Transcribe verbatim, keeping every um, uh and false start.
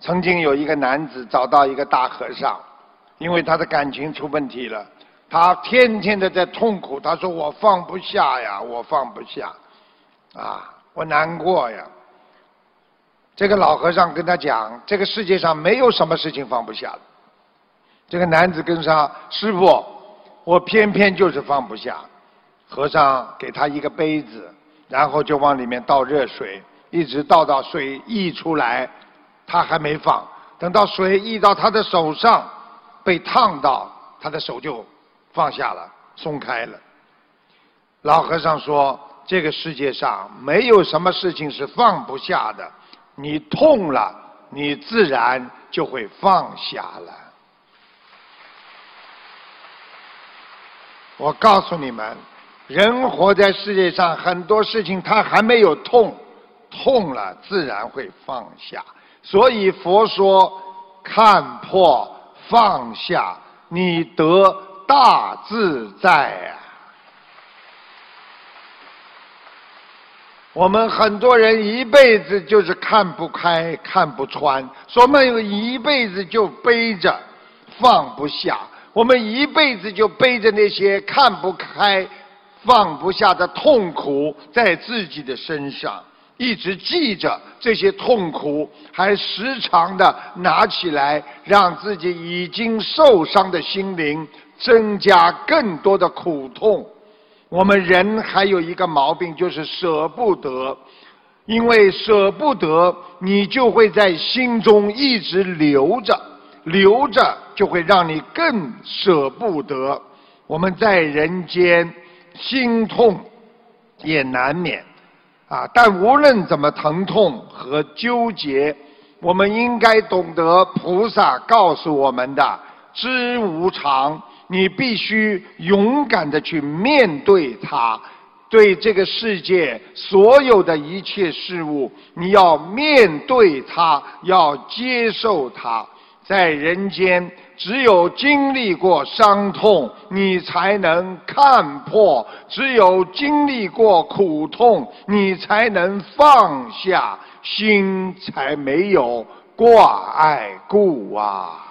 曾经有一个男子找到一个大和尚，因为他的感情出问题了，他天天的在痛苦，他说我放不下呀，我放不下，啊，我难过呀。这个老和尚跟他讲，这个世界上没有什么事情放不下的。这个男子跟上师父，我偏偏就是放不下。和尚给他一个杯子，然后就往里面倒热水，一直倒到水溢出来，他还没放。等到水溢到他的手上，被烫到，他的手就放下了，松开了。老和尚说，这个世界上没有什么事情是放不下的，你痛了，你自然就会放下了。我告诉你们，人活在世界上，很多事情他还没有痛，痛了自然会放下。所以佛说，看破放下，你得大自在啊！我们很多人一辈子就是看不开、看不穿，所以我们一辈子就背着放不下，我们一辈子就背着那些看不开、放不下的痛苦在自己的身上，一直记着这些痛苦，还时常的拿起来，让自己已经受伤的心灵增加更多的苦痛。我们人还有一个毛病，就是舍不得，因为舍不得，你就会在心中一直留着，留着就会让你更舍不得。我们在人间心痛也难免啊，但无论怎么疼痛和纠结，我们应该懂得菩萨告诉我们的知无常，你必须勇敢地去面对它，对这个世界所有的一切事物，你要面对它，要接受它。在人间，只有经历过伤痛，你才能看破；只有经历过苦痛，你才能放下，心才没有挂碍故啊。